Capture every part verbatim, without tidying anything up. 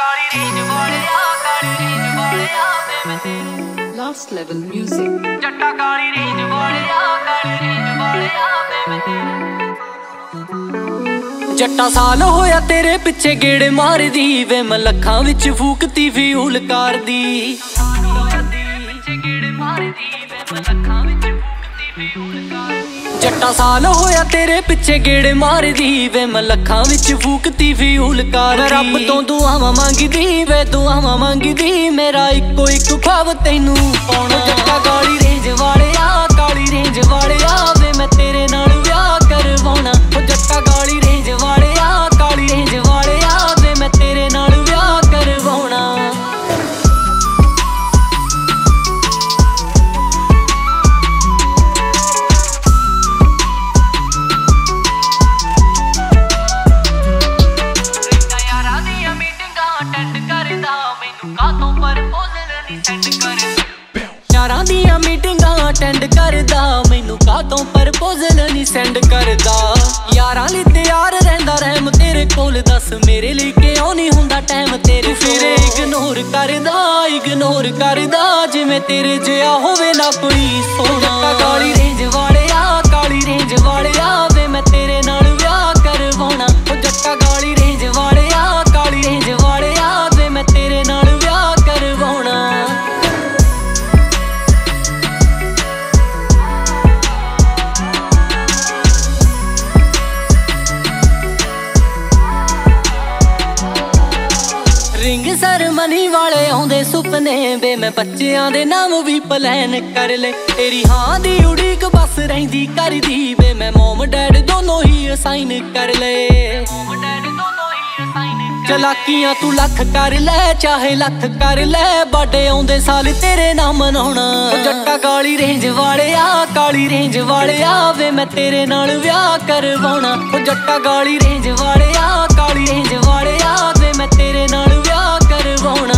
Last level music. जट्टा काली range वालिया काली रेंज वालिया वे मैं तेरे जट्टा साल होया तेरे पिछे गेड़े मार दी वे मैं लखां विच फूकती फ्यूल कार दी जट्टा साल होया तेरे पिछे गेड़े मार दी वे मैं लखां विच फूकती फ्यूल कार दी रब तो दुआवां मंगदी वे दुआवां मंगदी मेरा इको इक ख्वाब तैनू पाउणा जट्टा काली रेंज वालिया काली रेंज वालिया वे मैं तेरे नाल विआह करवाउणा ओ जट्टा काली रेंज वालिया काली रेंज वालिया वे मैं तेरे नाल विआह करवाउणा यारां दियां मीटिंगां अटेंड करदा मैनू कातों प्रपोजल नहीं सेंड करदा यारां लई तैयार रहिंदा रहम तेरे कोल दस मेरे लई क्यों नहीं हुंदा टाइम तेरे फिर इग्नोर करदा इग्नोर करदा जिवें तेरे जिहा होवे ना कोई सोना काली रेंज वालिया काली रेंज वालिया वे मैं तेरे नाल विआह करवाउणा ओ जट्टा काली रेंज वालिया काली रेंज वालिया वे मैं तेरे नाल विआह करवाउणा रिंग सरमनी वाले आउंदे सुपने वे मैं बच्चियां दे नाम भी प्लान कर ले तेरी हां दी उड़ीक बस रहिंदी करदी वे मैं मोम डैड दोनों ही असाइन कर ले चलाकियां तू लख कर ले चाहे लख कर ले बड़े आउंदे साल तेरे नाम मनाउणा जट्टा काली रेंज वालिया काली रेंज वालिया वे मैं तेरे नाल विआह करवाउणा ओ जट्टा काली रेंज वालिया काली रेंज वालिया वे मैं तेरे नाल विआह करवाउणा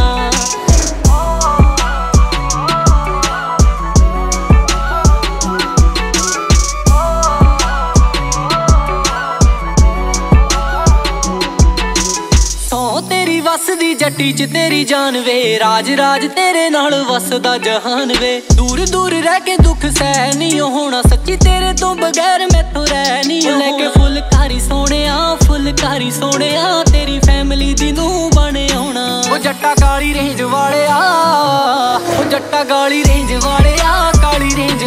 तेरी वसदी जट्टी च तेरी जान वे राज राज तेरे नाल वसदा जहान वे दूर दूर रह के दुख सह नहीं होना सच्ची तेरे तो बगैर मैथों रह नहीं लेके फुलकारी सोहणिया फुलकारी सोहणिया तेरी फैमिली दी नूं बन आउणा ओ जट्टा काली रेंज वालिया ओ जट्टा काली रेंज वालिया काली रेंज